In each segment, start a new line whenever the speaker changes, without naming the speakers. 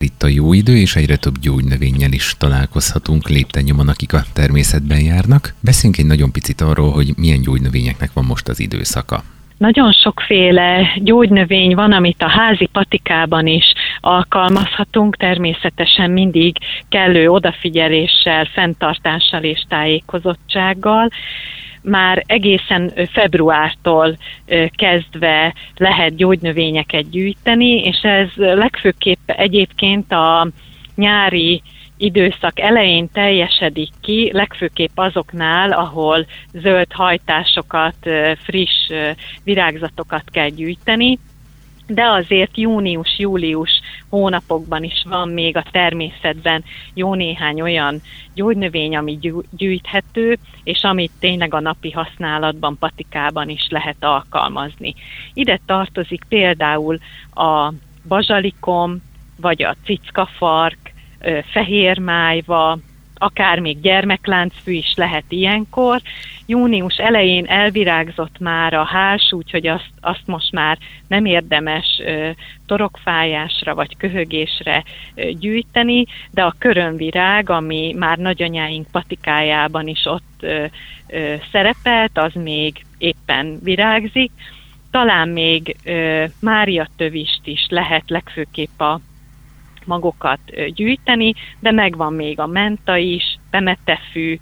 Itt a jó idő, és egyre több gyógynövényel is találkozhatunk lépten-nyomon, akik a természetben járnak. Beszéljünk egy nagyon picit arról, hogy milyen gyógynövényeknek van most az időszaka.
Nagyon sokféle gyógynövény van, amit a házi patikában is alkalmazhatunk, természetesen mindig kellő odafigyeléssel, fenntartással és tájékozottsággal. Már egészen februártól kezdve lehet gyógynövényeket gyűjteni, és ez legfőképp egyébként a nyári időszak elején teljesedik ki, legfőképp azoknál, ahol zöld hajtásokat, friss virágzatokat kell gyűjteni, de azért június-július hónapokban is van még a természetben jó néhány olyan gyógynövény, ami gyűjthető, és amit tényleg a napi használatban, patikában is lehet alkalmazni. Ide tartozik például a bazsalikom, vagy a cickafark, fehérmájva, akár még gyermekláncfű is lehet ilyenkor. Június elején elvirágzott már a hárs, úgyhogy azt most már nem érdemes torokfájásra vagy köhögésre gyűjteni, de a körömvirág, ami már nagyanyáink patikájában is ott szerepelt, az még éppen virágzik. Talán még máriatövist is lehet legfőképp a magokat gyűjteni, de megvan még a menta is, pemetefű,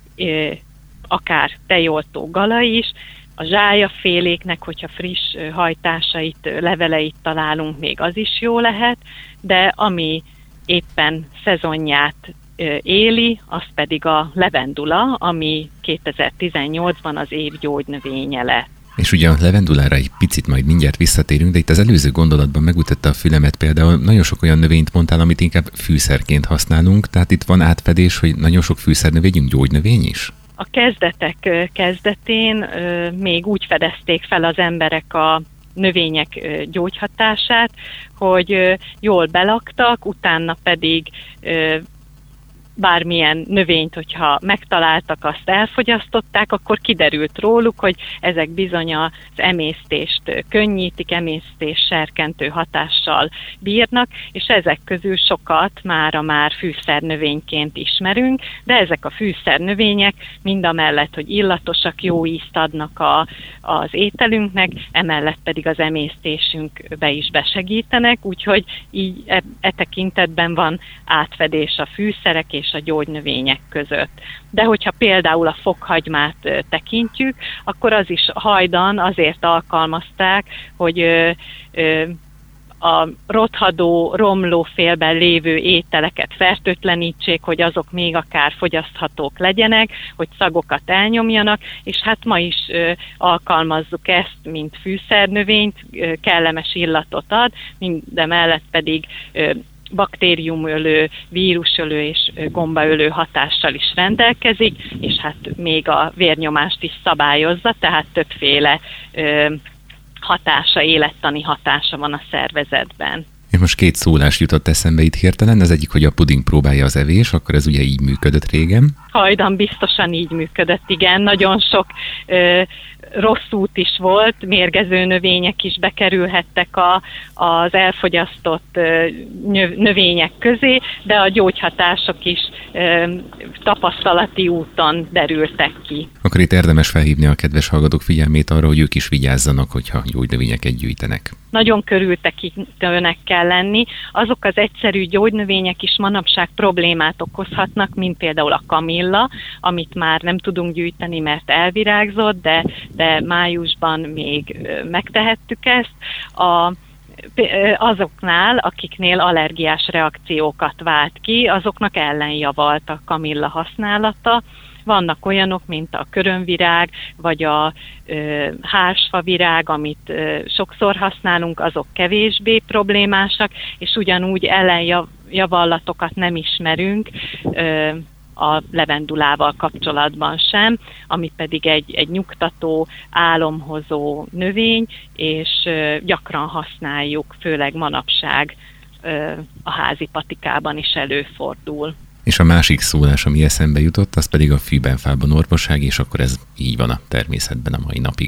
akár tejoltó gala is, a zsályaféléknek, hogyha friss hajtásait, leveleit találunk, még az is jó lehet, de ami éppen szezonját éli, az pedig a levendula, ami 2018-ban az év gyógynövénye lett.
És ugye a levendulára egy picit majd mindjárt visszatérünk, de itt az előző gondolatban megütötte a fülemet, például nagyon sok olyan növényt mondtál, amit inkább fűszerként használunk, tehát itt van átfedés, hogy nagyon sok fűszernövényünk gyógynövény is?
A kezdetek kezdetén még úgy fedezték fel az emberek a növények gyógyhatását, hogy jól belaktak, utána pedig bármilyen növényt, hogyha megtaláltak, azt elfogyasztották, akkor kiderült róluk, hogy ezek bizony az emésztést könnyítik, emésztés serkentő hatással bírnak, és ezek közül sokat mára már fűszernövényként ismerünk, de ezek a fűszernövények mindamellett, hogy illatosak, jó ízt adnak az ételünknek, emellett pedig az emésztésünkbe is besegítenek, úgyhogy így tekintetben van átfedés a fűszerek és a gyógynövények között. De hogyha például a fokhagymát tekintjük, akkor az is hajdan azért alkalmazták, hogy a rothadó, romló félben lévő ételeket fertőtlenítsék, hogy azok még akár fogyaszthatók legyenek, hogy szagokat elnyomjanak, és hát ma is alkalmazzuk ezt, mint fűszernövényt, kellemes illatot ad, mindemellett pedig baktériumölő, vírusölő és gombaölő hatással is rendelkezik, és hát még a vérnyomást is szabályozza, tehát többféle hatása, élettani hatása van a szervezetben.
És most két szólás jutott eszembe itt hirtelen, az egyik, hogy a puding próbálja az evés, akkor ez ugye így működött régen.
Hajdan biztosan így működött, igen. Nagyon sok rossz út is volt, mérgező növények is bekerülhettek az elfogyasztott növények közé, de a gyógyhatások is tapasztalati úton derültek ki.
Akkor itt érdemes felhívni a kedves hallgatók figyelmét arra, hogy ők is vigyázzanak, hogyha gyógynövényeket gyűjtenek.
Nagyon körültekintőnek kell lenni. Azok az egyszerű gyógynövények is manapság problémát okozhatnak, mint például a kamilla, amit már nem tudunk gyűjteni, mert elvirágzott, de májusban még megtehettük ezt. Azoknál, akiknél allergiás reakciókat vált ki, azoknak ellenjavalt a kamilla használata. Vannak olyanok, mint a körömvirág, vagy a hársfavirág, amit sokszor használunk, azok kevésbé problémásak, és ugyanúgy ellenjavallatokat nem ismerünk a levendulával kapcsolatban sem, ami pedig egy nyugtató, álomhozó növény, és gyakran használjuk, főleg manapság a házi patikában is előfordul.
És a másik szólás, ami eszembe jutott, az pedig a fűben-fában orvosság, és akkor ez így van a természetben a mai napig.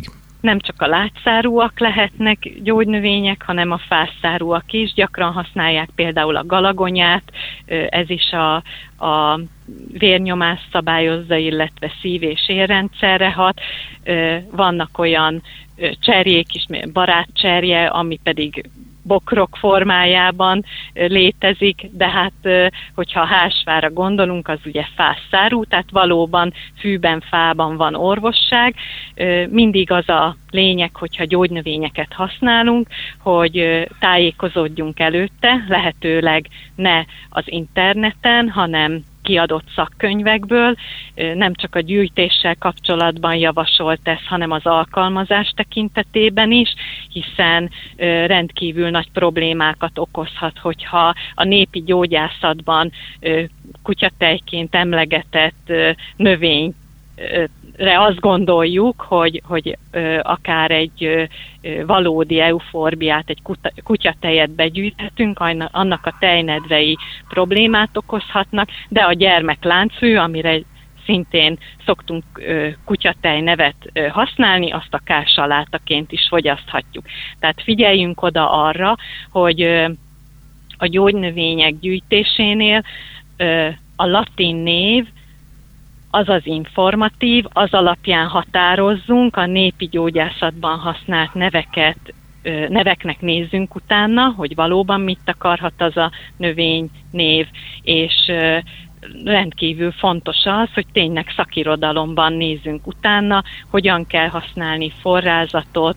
nem csak a lágyszárúak lehetnek gyógynövények, hanem a fászszárúak is. Gyakran használják például a galagonyát, ez is a vérnyomást szabályozza, illetve szív- és érrendszerre hat. Vannak olyan cserjék is, barátcserje, ami pedig bokrok formájában létezik, de hát, hogyha házsfára gondolunk, az ugye fászszárú, tehát valóban fűben, fában van orvosság. Mindig az a lényeg, hogyha gyógynövényeket használunk, hogy tájékozódjunk előtte, lehetőleg ne az interneten, hanem kiadott szakkönyvekből. Nem csak a gyűjtéssel kapcsolatban javasolt ez, hanem az alkalmazás tekintetében is, hiszen rendkívül nagy problémákat okozhat, hogyha a népi gyógyászatban kutyatejként emlegetett növény azt gondoljuk, hogy akár egy valódi euforbiát, egy kutyatejet begyűjthetünk, annak a tejnedvei problémát okozhatnak, de a gyermekláncfű, amire szintén szoktunk kutyatej nevet használni, azt akár salátaként is fogyaszthatjuk. Tehát figyeljünk oda arra, hogy a gyógynövények gyűjtésénél a latin név az az informatív, az alapján határozzunk, a népi gyógyászatban használt neveknek nézzünk utána, hogy valóban mit akarhat az a növénynév, és rendkívül fontos az, hogy tényleg szakirodalomban nézzünk utána, hogyan kell használni forrázatot,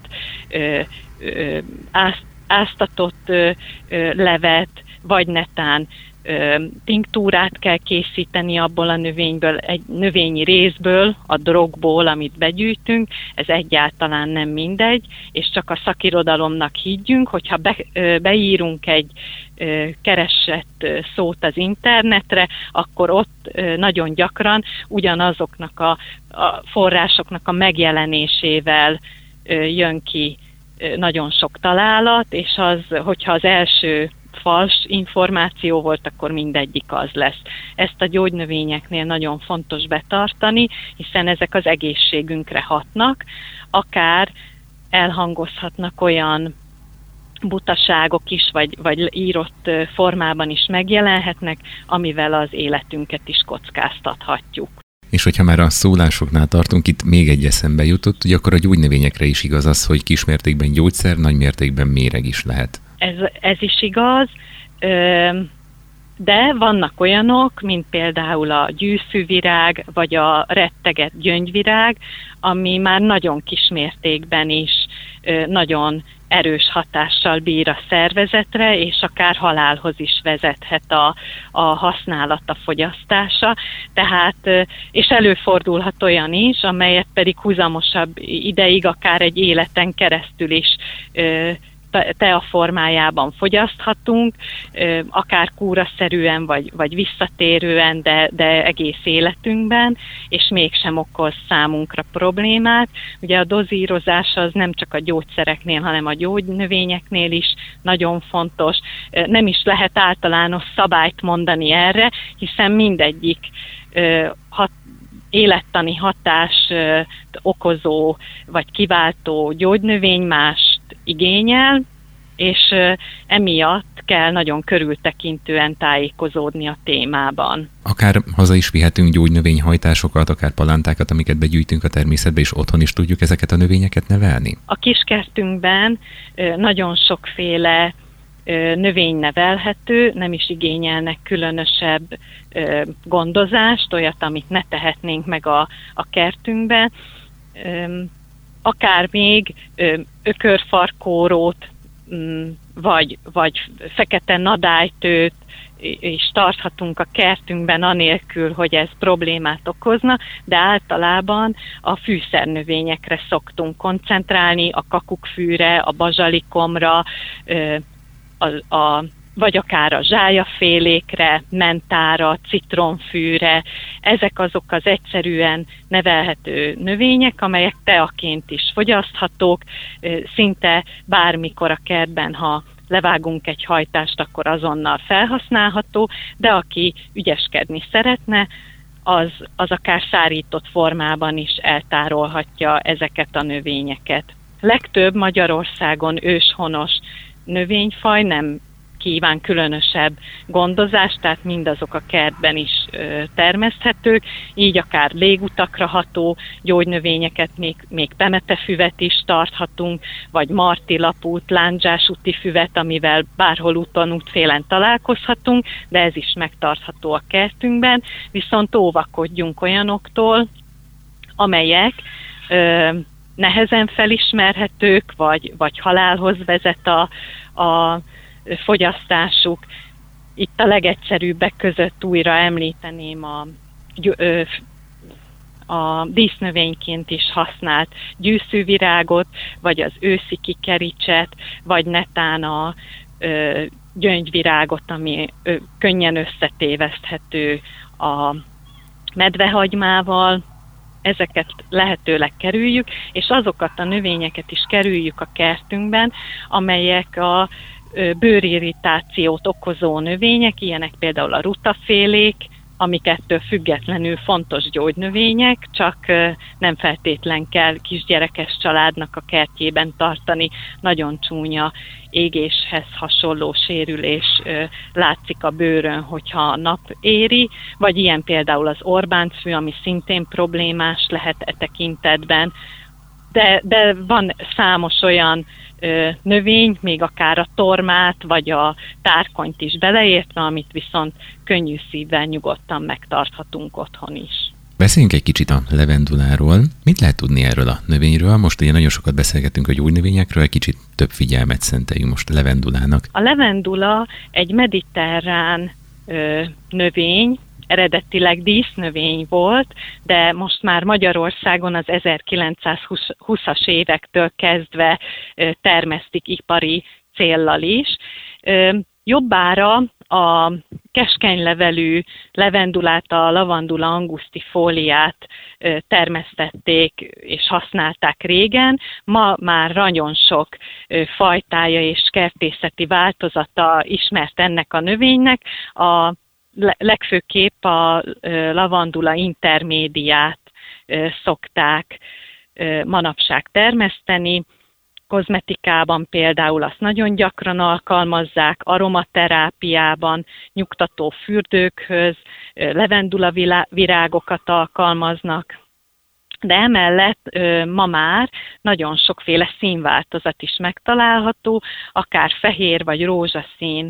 áztatott levet, vagy netán tinktúrát kell készíteni abból a növényből, egy növényi részből, a drogból, amit begyűjtünk, ez egyáltalán nem mindegy, és csak a szakirodalomnak higgyünk, hogyha beírunk egy keresett szót az internetre, akkor ott nagyon gyakran ugyanazoknak a forrásoknak a megjelenésével jön ki nagyon sok találat, és hogyha az első fals információ volt, akkor mindegyik az lesz. Ezt a gyógynövényeknél nagyon fontos betartani, hiszen ezek az egészségünkre hatnak, akár elhangozhatnak olyan butaságok is, vagy írott formában is megjelenhetnek, amivel az életünket is kockáztathatjuk.
És hogyha már a szólásoknál tartunk, itt még egy eszembe jutott, hogy akkor a gyógynövényekre is igaz az, hogy kismértékben gyógyszer, nagymértékben méreg is lehet.
Ez is igaz, de vannak olyanok, mint például a gyűszűvirág, vagy a rettegett gyöngyvirág, ami már nagyon kismértékben is nagyon erős hatással bír a szervezetre, és akár halálhoz is vezethet a használat, a fogyasztása. Tehát, és előfordulhat olyan is, amelyet pedig húzamosabb ideig, akár egy életen keresztül is tea formájában fogyaszthatunk, akár kúraszerűen, vagy visszatérően, de egész életünkben, és mégsem okoz számunkra problémát. Ugye a dozírozás az nem csak a gyógyszereknél, hanem a gyógynövényeknél is nagyon fontos. Nem is lehet általános szabályt mondani erre, hiszen mindegyik élettani hatást okozó vagy kiváltó gyógynövény mást igényel, és emiatt kell nagyon körültekintően tájékozódni a témában.
Akár haza is vihetünk gyógynövényhajtásokat, akár palántákat, amiket begyűjtünk a természetbe, és otthon is tudjuk ezeket a növényeket nevelni? A
kiskertünkben nagyon sokféle növény nevelhető, nem is igényelnek különösebb gondozást, olyat, amit ne tehetnénk meg a kertünkben. Akár még ökörfarkórót, vagy fekete nadálytőt is tarthatunk a kertünkben anélkül, hogy ez problémát okozna, de általában a fűszernövényekre szoktunk koncentrálni, a kakukkfűre, a bazsalikomra, vagy akár a zsályafélékre, mentára, citromfűre. Ezek azok az egyszerűen nevelhető növények, amelyek teaként is fogyaszthatók, szinte bármikor a kertben, ha levágunk egy hajtást, akkor azonnal felhasználható, de aki ügyeskedni szeretne, az akár szárított formában is eltárolhatja ezeket a növényeket. legtöbb Magyarországon őshonos növényfaj nem kíván különösebb gondozást, tehát mindazok a kertben is termeszthetők, így akár légutakra ható gyógynövényeket, még pemetefüvet is tarthatunk, vagy martilapút, lándzsásúti füvet, amivel bárhol úton, útfélen találkozhatunk, de ez is megtartható a kertünkben, viszont óvakodjunk olyanoktól, amelyek nehezen felismerhetők, vagy halálhoz vezet a fogyasztásuk. Itt a legegyszerűbbek között újra említeném a dísznövényként is használt gyűszűvirágot, vagy az őszi kikericset, vagy netán a gyöngyvirágot, ami könnyen összetéveszthető a medvehagymával. Ezeket lehetőleg kerüljük, és azokat a növényeket is kerüljük a kertünkben, amelyek a bőrirritációt okozó növények, ilyenek például a rutafélék, amik ettől függetlenül fontos gyógynövények, csak nem feltétlen kell kisgyerekes családnak a kertjében tartani. Nagyon csúnya égéshez hasonló sérülés látszik a bőrön, hogyha a nap éri, vagy ilyen például az Orbáncfű, ami szintén problémás lehet e tekintetben. De van számos olyan növény, még akár a tormát, vagy a tárkonyt is beleértve, amit viszont könnyű szívvel nyugodtan megtarthatunk otthon is.
Beszéljünk egy kicsit a levenduláról. Mit lehet tudni erről a növényről? Most ugye nagyon sokat beszélgetünk a gyógynövényekről, egy kicsit több figyelmet szenteljünk most a levendulának.
A levendula egy mediterrán növény, eredetileg dísznövény volt, de most már Magyarországon az 1920-as évektől kezdve termesztik ipari céllal is. Jobbára a keskenylevelű levendulát, a lavandula angustifoliát termesztették és használták régen. Ma már nagyon sok fajtája és kertészeti változata ismert ennek a növénynek. A legfőképp a lavandula intermédiát szokták manapság termeszteni. Kozmetikában például azt nagyon gyakran alkalmazzák, aromaterápiában, nyugtató fürdőkhöz, levendula virágokat alkalmaznak. De emellett ma már nagyon sokféle színváltozat is megtalálható, akár fehér vagy rózsaszín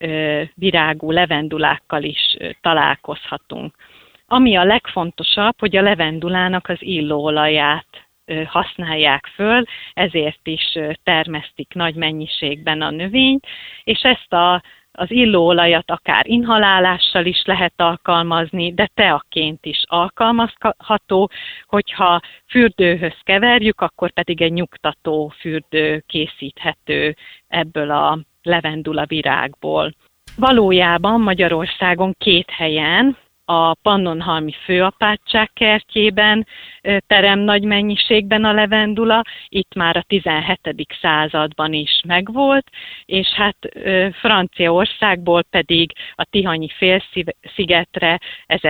virágú levendulákkal is találkozhatunk. Ami a legfontosabb, hogy a levendulának az illóolaját használják föl, ezért is termesztik nagy mennyiségben a növényt, és ezt az illóolajat akár inhalálással is lehet alkalmazni, de teaként is alkalmazható, hogyha fürdőhöz keverjük, akkor pedig egy nyugtató fürdő készíthető ebből a levendula virágból. Valójában Magyarországon 2 helyen, a Pannonhalmi főapátság kertjében terem nagy mennyiségben a levendula, itt már a 17. században is megvolt, és hát Franciaországból pedig a Tihanyi félszigetre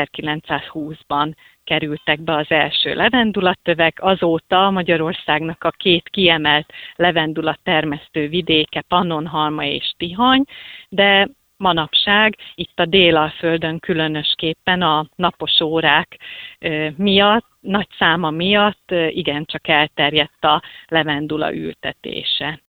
1920-ban kerültek be az első levendulatövek, azóta Magyarországnak a 2 kiemelt levendula termesztő vidéke Pannonhalma és Tihany, de manapság itt a Délalföldön különösképpen a napos órák miatt, nagy száma miatt igencsak elterjedt a levendula ültetése.